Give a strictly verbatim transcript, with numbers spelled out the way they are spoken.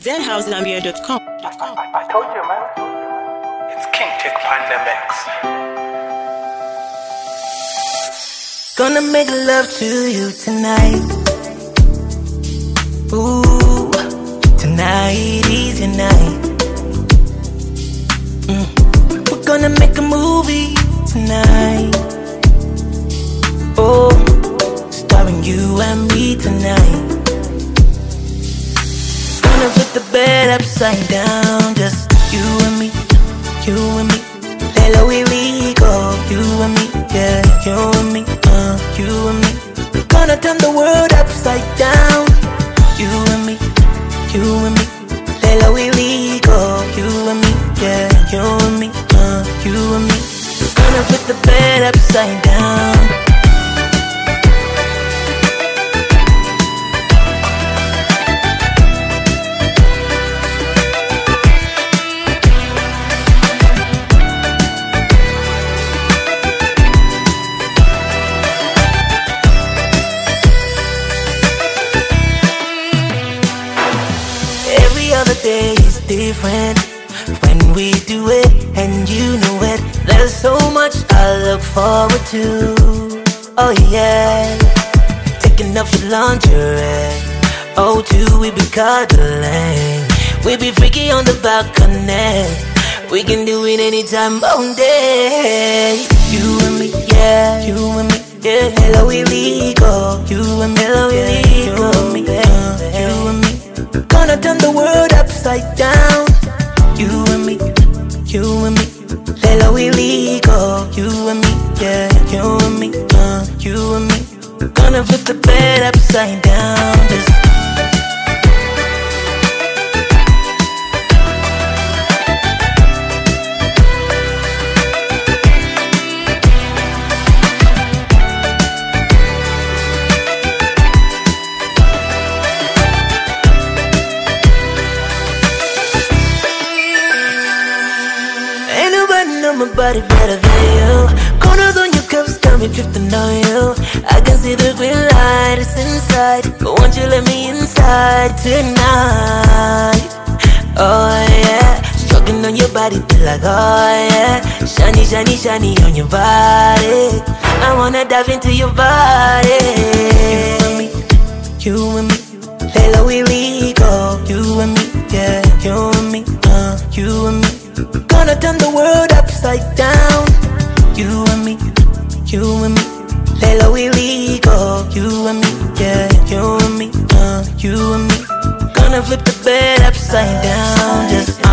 zen house zambia dot com. I told you, man. It's King Tech Pandemics. Gonna make love to you tonight. Ooh, tonight is your night. Mm. We're gonna make a movie tonight. Oh, starring you and me tonight. Gonna put the bed upside down, just you and me, you and me. Hello, here we go, you and me, yeah, you and me, uh, you and me. Gonna turn the world upside down, you and me, you and me. Hello, here we go, you and me, yeah, you and me, uh, you and me. Gonna put the bed upside down. The day is different when we do it, and you know it. There's so much I look forward to. Oh yeah, taking off your lingerie. Oh, two, we be cuddling. We be freaky on the balcony. We can do it anytime, all day. You and me, yeah, you and me, yeah. Hello, here we go. You and me, hello, here we go. You and me, uh, you and me. Gonna turn the world upside down. You and me, you and me. Hello, here we go. You and me, yeah, you and me, uh, you and me. Gonna flip the bed upside down. Just my body better than you. Corners on your cups got me drifting on you. I can see the green light, it's inside. But won't you let me inside tonight? Oh yeah, stroking on your body, feel like oh yeah. Shiny, shiny, shiny on your body. I wanna dive into your body. You and me, you and me. Hello, here we go. You and me, yeah, you and me, uh, you and me. Gonna turn the world upside down. You and me, you and me. Hello, here we go. You and me, yeah, you and me, uh, you and me. Gonna flip the bed upside down. Just